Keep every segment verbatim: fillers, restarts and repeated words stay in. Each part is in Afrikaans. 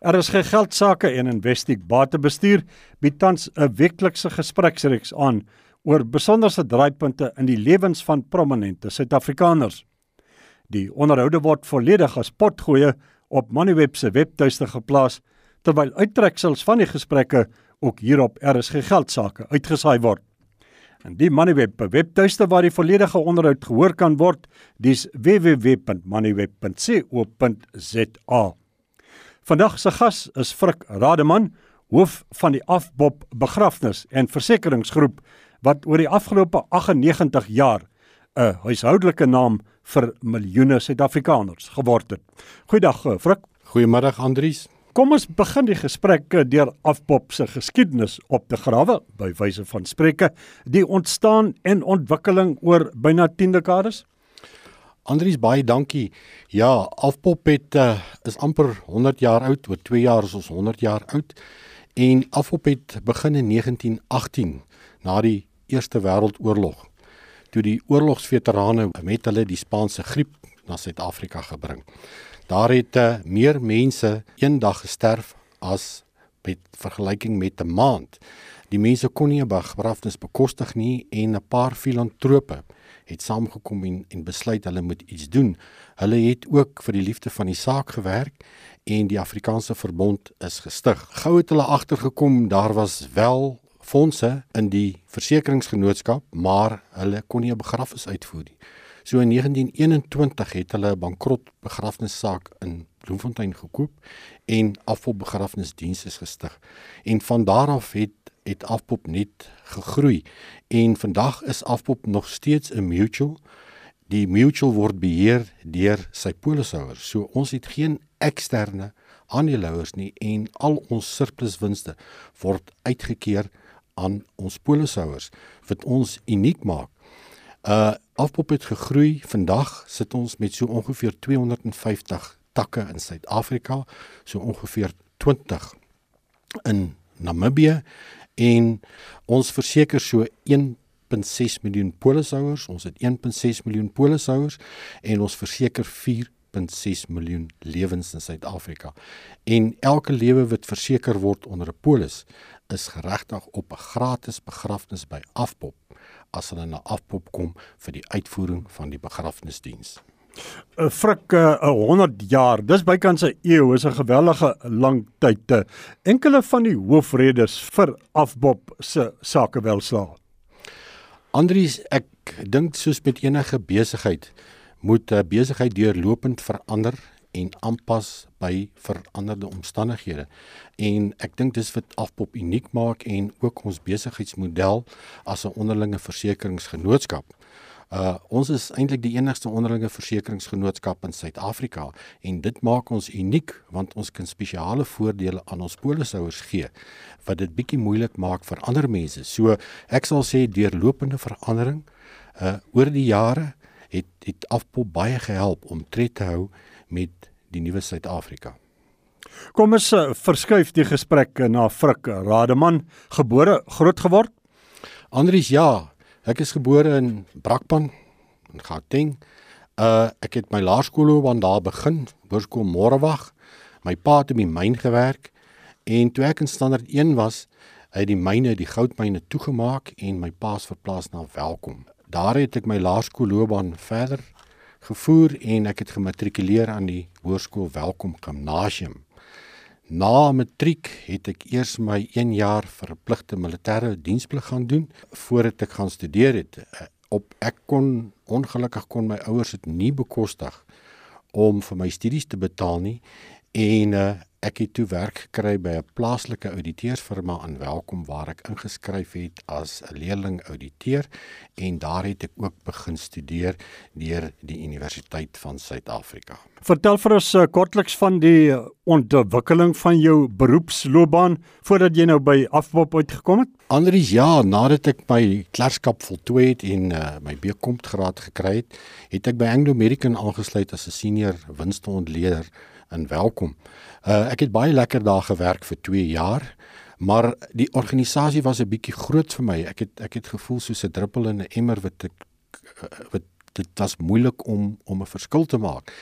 R S G Geldsaake en Investec Batebestuur bied tans 'n weeklikse gespreksreeks aan oor besonderse draaipunte in die lewens van prominente Suid-Afrikaners. Die onderhoude word volledig as potgoeie op Moneyweb se webtuiste geplaas, terwyl uittreksels van die gesprekke ook hier op R S G Geldsaake uitgesaai word. En die Moneyweb webtuiste waar die volledige onderhoud gehoor kan word, dis w w w punt moneyweb punt co punt z a. Vandag se gas is Frik Rademan, hoof van die Afbop Begrafnis- en Versekeringsgroep, wat oor die afgelope agt en negentig jaar 'n huishoudelike naam vir miljoene Suid-Afrikaners geword het. Goeiedag, Frik. Goeiemiddag, Andries. Kom ons begin die gesprek deur Afbop se geskiedenis op te grawe, by wyse van spreke, die ontstaan en ontwikkeling oor byna tien dekades. Andries, baie dankie. Ja, Afbop het, uh, is amper honderd jaar oud, oor twee jaar is ons honderd jaar oud, en Afbop het begin in negentien agttien, na die Eerste Wêreldoorlog, toe die oorlogsveterane met hulle die Spaanse griep na Suid-Afrika gebring. Daar het uh, meer mense een dag gesterf as met vergelyking met 'n maand. Die mense kon nie 'n begrafnis bekostig nie en 'n paar filantrope het saamgekom en, en besluit hulle moet iets doen. Hulle het ook vir die liefde van die saak gewerk en die Afrikaanse Verbond is gestig. Gou het hulle agtergekom, daar was wel fondse in die versekeringsgenootskap, maar hulle kon nie 'n begrafnis uitvoer nie. So in negentien eenentwintig het hulle 'n bankrot begrafnissaak in Bloemfontein gekoop en Afbop Begrafnisdienste is gestig. En van daar af het het Afbop net gegroei. En vandag is Afbop nog steeds 'n mutual. Die mutual word beheer deur sy polishouers. So ons het geen eksterne aandeelhouers nie en al ons surpluswinste word uitgekeer aan ons polishouers wat ons uniek maak. Uh, Afbop het gegroei, vandag sit ons met so ongeveer tweehonderd vyftig takke in Suid-Afrika, so ongeveer twintig in Namibië, en ons verseker so een punt ses miljoen polishouers, ons het een punt ses miljoen polishouers, en ons verseker vier punt ses miljoen lewens in Suid-Afrika. En elke lewe wat verseker word onder 'n polis, is geregtig op 'n gratis begrafnis by Afbop, as hulle na Afbop kom vir die uitvoering van die begrafnisdiens. Uh, Frik, uh, honderd jaar, dis bykans 'n eeu, is 'n geweldige lang tyd. Enkele van die hoofredes vir Afbop se sakewelslae. Andries, ek dink soos met enige besigheid, moet 'n besigheid deurlopend verander en aanpas by veranderde omstandighede. En ek dink dis wat Afbop uniek maak en ook ons besigheidsmodel as 'n onderlinge versekeringsgenootskap. Uh, ons is eintlik die enigste onderlinge versekeringsgenootskap in Suid-Afrika en dit maak ons uniek want ons kan spesiale voordele aan ons polishouers gee wat dit bietjie moeilik maak vir ander mense. So ek sal sê deurlopende verandering uh, oor die jare het, het Afbop baie gehelp om tred te hou met die nuwe Suid-Afrika. Kom ons uh, verskuif die gesprek na Frik Rademan, gebore, groot geword? Andries, ja, ek is gebore in Brakpan, in Gauteng. Uh, ek het my laerskoolloopbaan daar begin, Hoërskool Morewag. My pa het in die myn gewerk, en toe ek in standaard een was, het die myne, die goudmyne toegemaak, en my pa is verplaas na Welkom. Daar het ek my laerskoolloopbaan verder gevoer en ek het gematrikuleer aan die Hoërskool Welkom Gimnasium. Na matriek het ek eers my een jaar verpligte militêre diensplig gaan doen voordat ek gaan studeer het. Op ek kon ongelukkig kon my ouers dit nie bekostig om vir my studies te betaal nie en uh, ek het toe werk gekry by 'n plaaslike ouditeursfirma in Welkom waar ek ingeskryf het as 'n leerling ouditeur en daar het ek ook begin studeer deur die Universiteit van Suid-Afrika. Vertel vir ons uh, kortliks van die uh, ontwikkeling van jou beroepsloopbaan voordat jy nou by Afbop uitgekom het? Andries, ja, nadat ek my klerkskap voltooi het en uh, my B Com graad gekry het, het ek by Anglo American aangesluit as 'n senior winsteontleder in Welkom. Uh, ek het baie lekker daar gewerk vir twee jaar, maar die organisasie was 'n bietjie groot vir my. Ek het ek het gevoel soos 'n druppel in 'n emmer wat ek wat dit was moeilik om om 'n verskil te maak.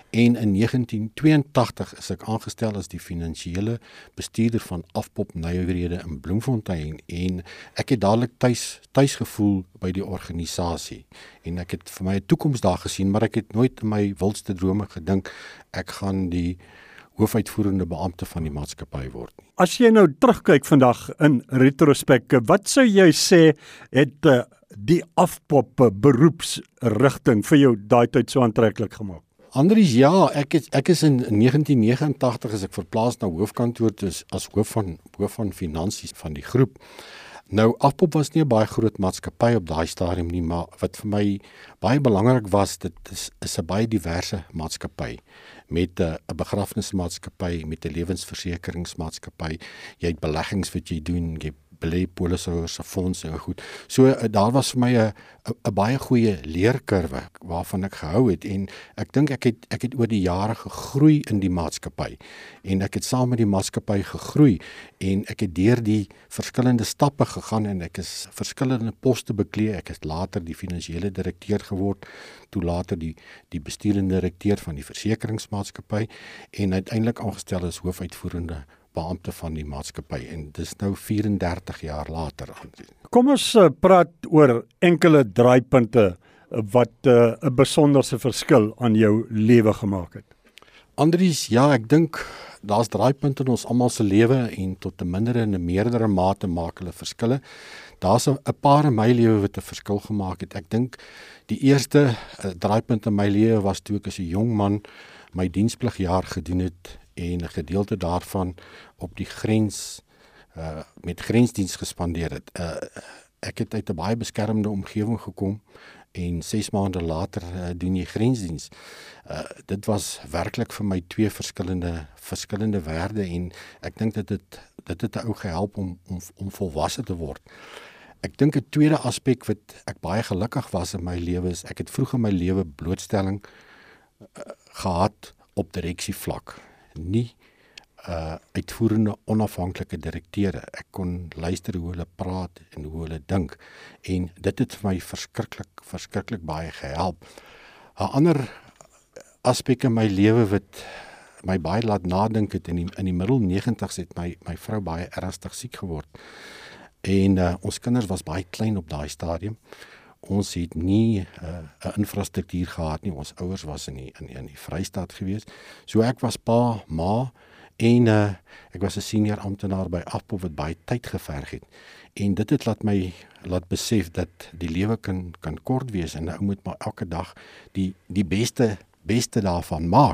En in negentien tweeëntagtig is ek aangestel as die finansiële bestuurder van Afpop Nywerhede in Bloemfontein en ek het dadelik tuis, tuis gevoel by die organisasie en ek het vir my 'n toekoms daar gesien, maar ek het nooit in my wildste drome gedink ek gaan die hoofuitvoerende beampte van die maatskappy word nie. As jy nou terugkyk vandag in retrospek, wat sou jy sê het uh, die Afpop beroepsrigting vir jou daai tyd so aantreklik gemaak? Andries, ja, ek is, ek is in negentien negenentagtig is ek verplaas na hoofkantoor dus as hoof van hoof van finansies van die groep. Nou, Afpop was nie 'n baie groot maatskappy op daai stadium nie, maar wat vir my baie belangrik was, dit is, is 'n baie diverse maatskappy met 'n begrafnismaatskappy, met 'n lewensversekeringsmaatskappy. Jy het beleggings wat jy doen, jy belê polishouers se fondse en goed. So daar was vir my 'n 'n baie goeie leerkurwe waarvan ek gehou het en ek dink ek het ek het oor die jare gegroei in die maatskappy en ek het saam met die maatskappy gegroei en ek het deur die verskillende stappe gegaan en ek is verskillende poste beklee. Ek het later die finansiële direkteur geword, toe later die die besturende direkteur van die versekeringsmaatskappy en uiteindelik aangestel as hoofuitvoerende beampte van die maatskappy en dis nou vyf en dertig jaar later. Kom ons uh, praat oor enkele draaipunte wat 'n uh, besonderse verskil aan jou lewe gemaak het. Andries, ja, ek dink daar's draaipunte in ons almal se lewe en tot 'n mindere en 'n meerdere mate maak hulle verskille. Daar's 'n paar in my lewe wat 'n verskil gemaak het. Ek dink die eerste uh, draaipunt in my lewe was toe ek as 'n jong man my dienspligjaar gedoen het en 'n gedeelte daarvan op die grens uh, met grensdiens gespandeer het. Uh, ek het uit 'n baie beskermde omgewing gekom en ses maande later uh, doen jy grensdiens. Uh, dit was werklik vir my twee verskillende verskillende wêrelde en ek dink dat dit dit het 'n ou gehelp om om om volwasse te word. Ek dink 'n tweede aspek wat ek baie gelukkig was in my lewe is ek het vroeg in my lewe blootstelling uh, gehad op direksievlak. Nie uh, uitvoerende onafhanklike direkteure. Ek kon luister hoe hulle praat en hoe hulle dink en dit het vir my verskriklik verskriklik baie gehelp. 'n Ander aspek in my lewe wat my baie laat nadink het in die, in die middel negentigs het my my vrou baie ernstig siek geword en uh, ons kinders was baie klein op daai stadium. Ons het nie 'n uh, infrastruktuur gehad nie. Ons ouers was in die in die, in die Vrystaat gewees. So ek was pa, ma en uh, ek was 'n senior amptenaar by Afpop wat baie tyd geverg het. En dit het laat my laat besef dat die lewe kan kan kort wees en ou moet maar elke dag die die beste beste daarvan maak.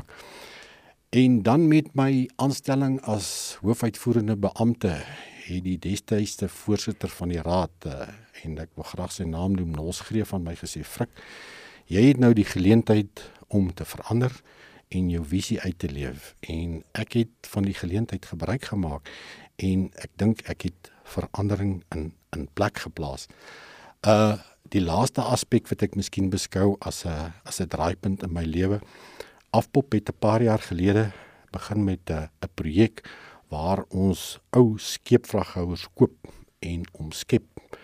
En dan met my aanstelling as hoofuitvoerende beampte het die destydse voorsitter van die raad uh, en ek wil graag sy naam noem, Nols Greef van my gesê, Frik, jy het nou die geleentheid om te verander en jou visie uit te leef en ek het van die geleentheid gebruik gemaak en ek dink ek het verandering in in plek geplaas. Uh die laaste aspek wat ek miskien beskou as 'n as 'n draaipunt in my lewe. Afpop het 'n paar jaar gelede begin met 'n 'n projek waar ons ou skeepvraghouers koop en omskep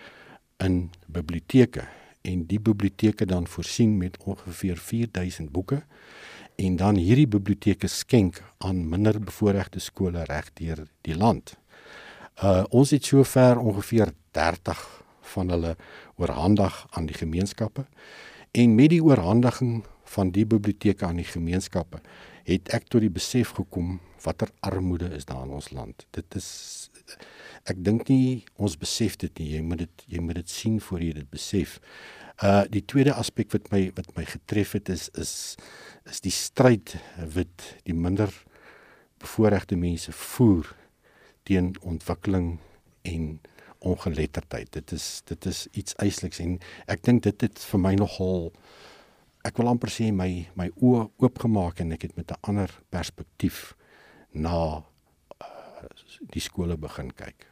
in biblioteke en die biblioteke dan voorsien met ongeveer vier duisend boeke en dan hierdie biblioteke skenk aan minder bevoorregte skole reg deur die land. Uh, ons het sover ongeveer dertig van hulle oorhandig aan die gemeenskappe en met die oorhandiging van die biblioteke aan die gemeenskappe het ek tot die besef gekom watter armoede is daar in ons land. Dit is, ek dink nie ons besef dit nie, jy moet dit, jy moet dit sien voor jy dit besef. Uh, die tweede aspek wat my, wat my getref het is, is, is die stryd wat die minder bevoorregte mense voer teen ontwikkeling en ongeletterdheid. Dit is, dit is iets eisliks en ek dink dit het vir my nogal, ek wil amper sê my, my oë oopgemaak en ek het met 'n ander perspektief na uh, die skole begin kyk.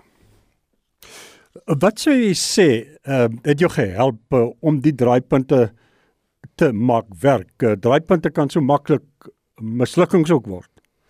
Wat sou jy sê, uh, het jou gehelp uh, om die draaipunte te maak werk? Uh, draaipunte kan so maklik mislukkings ook word.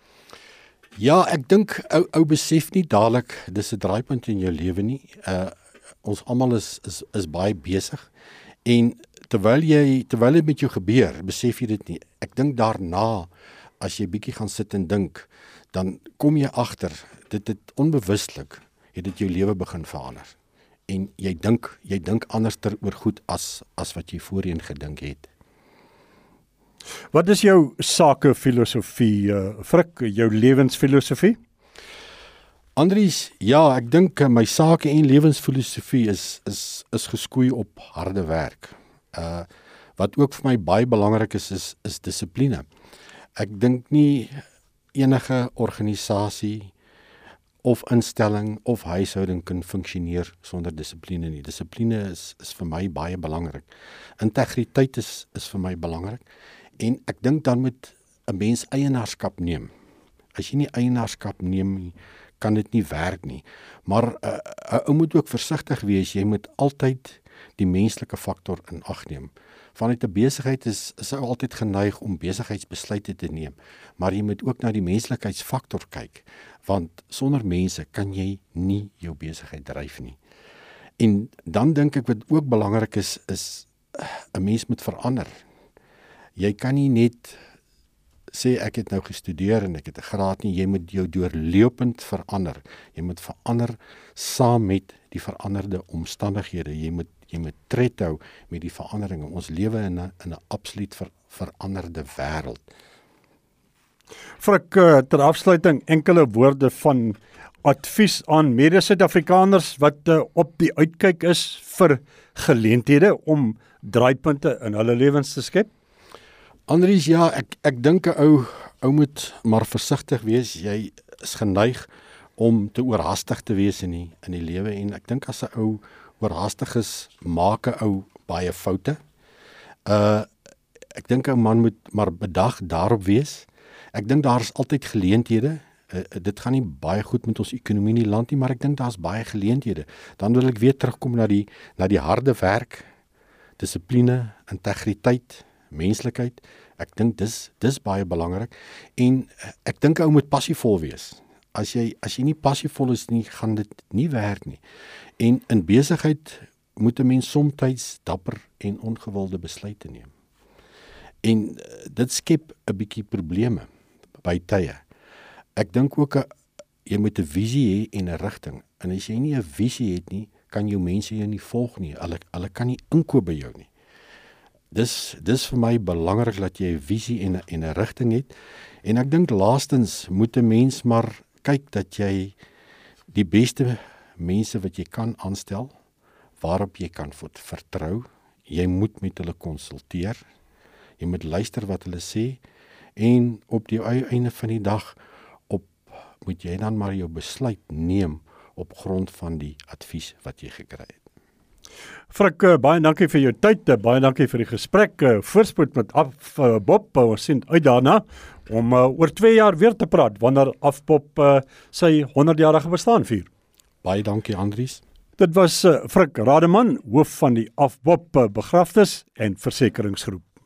Ja, ek dink ou ou besef nie dadelik dis 'n draaipunt in jou lewe nie. Uh ons almal is is is baie besig en terwyl jy terwyl dit met jou gebeur, besef jy dit nie. Ek dink daarna, as jy bietjie gaan sit en dink, dan kom jy agter, dit het onbewuslik, het dit jou lewe begin verander. En jy dink, jy dink anders ter oor goed as, as wat jy voorheen gedink het. Wat is jou sakefilosofie, uh, Frik, jou lewensfilosofie? Andries, ja, ek dink uh, my sake en lewensfilosofie is, is, is geskoei op harde werk. Uh, wat ook vir my baie belangrik is, is, is dissipline. Ek dink nie enige organisasie of instelling of huishouding kan funksioneer sonder dissipline nie. Dissipline is, is vir my baie belangrik. Integriteit is, is vir my belangrik. En ek dink dan moet 'n mens eienaarskap neem. As jy nie eienaarskap neem nie, kan dit nie werk nie. Maar 'n uh, ou moet ook versigtig wees. Jy moet altyd die menslike faktor in ag neem. Vanuit 'n besigheid is is ou altyd geneig om besigheidsbesluite te neem, maar jy moet ook na die menslikheidsfaktor kyk, want sonder mense kan jy nie jou besigheid dryf nie. En dan dink ek wat ook belangrik is, is 'n mens moet verander. Jy kan nie net sê ek het nou gestudeer en ek het 'n graad nie, jy moet jou deurlopend verander. Jy moet verander saam met die veranderde omstandighede. Jy moet jy moet tred hou met die veranderinge. Ons lewe in 'n in 'n absoluut ver, veranderde wêreld. Frik, ter afsluiting enkele woorde van advies aan mede-Suid-Afrikaners wat uh, op die uitkyk is vir geleenthede om draaipunte in hulle lewens te skep. Andries, ja, ek ek dink 'n ou ou moet maar versigtig wees. Jy is geneig om te oorhaastig te wees in die in die lewe en ek dink as 'n ou oorhaastig is, maak 'n ou baie foute. Uh ek dink 'n man moet maar bedag daarop wees. Ek dink daar is altyd geleenthede. Uh, dit gaan nie baie goed met ons ekonomie in die land nie, maar ek dink daar's baie geleenthede. Dan wil ek weer terugkom na die na die harde werk, dissipline, integriteit, menslikheid. Ek dink dis dis baie belangrik en ek dink ou moet passievol wees. As jy as jy nie passievol is nie, gaan dit nie werk nie. En in besigheid moet 'n mens soms dapper en ongewilde besluite neem. En dit skep 'n bietjie probleme by tye. Ek dink ook 'n jy moet 'n visie hê en 'n rigting. En as jy nie 'n visie het nie, kan jou mense jou nie volg nie. Hulle hulle kan nie inkoop by jou nie. Dis dis vir my belangrik dat jy 'n visie en 'n en 'n rigting het. En ek dink laastens moet 'n mens maar kyk dat jy die beste mense wat jy kan aanstel, waarop jy kan vertrou. Jy moet met hulle konsulteer. Jy moet luister wat hulle sê en op die einde van die dag op moet jy dan maar jou besluit neem op grond van die advies wat jy gekry het. Frik, baie dankie vir jou tyd, baie dankie vir die gesprek, voorspoed met Afpop, ons sien uit daarna om uh, oor twee jaar weer te praat, wanneer Afpop uh, sy honderdjarige bestaan vier. Baie dankie Andries. Dit was uh, Frik Rademan, hoof van die Afpop uh, begrafnis en versekeringsgroep.